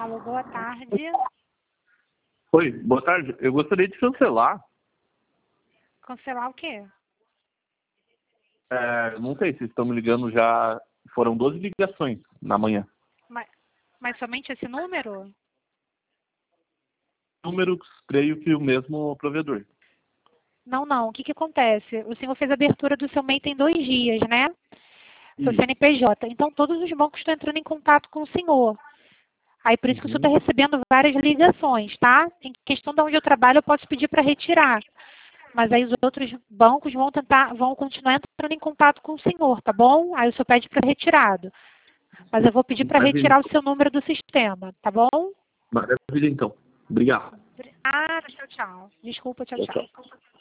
Alô, boa tarde. Oi, boa tarde. Eu gostaria de cancelar. Cancelar o quê? Não sei se estão me ligando já. Foram 12 ligações na manhã. Mas somente esse número? Número, creio que o mesmo provedor. Não, não. O que acontece? O senhor fez a abertura do seu MEI tem 2 dias, né? Seu Isso. CNPJ. Então, todos os bancos estão entrando em contato com o senhor. Aí, por isso que o senhor está recebendo várias ligações, tá? Em questão de onde eu trabalho, eu posso pedir para retirar. Mas aí os outros bancos vão continuar entrando em contato com o senhor, tá bom? Aí o senhor pede para retirado. Mas eu vou pedir para Maravilha. retirar o seu número do sistema, tá bom? Maravilha, então. Obrigado. Ah, tchau, tchau. Desculpa, tchau, Tchau, tchau. tchau.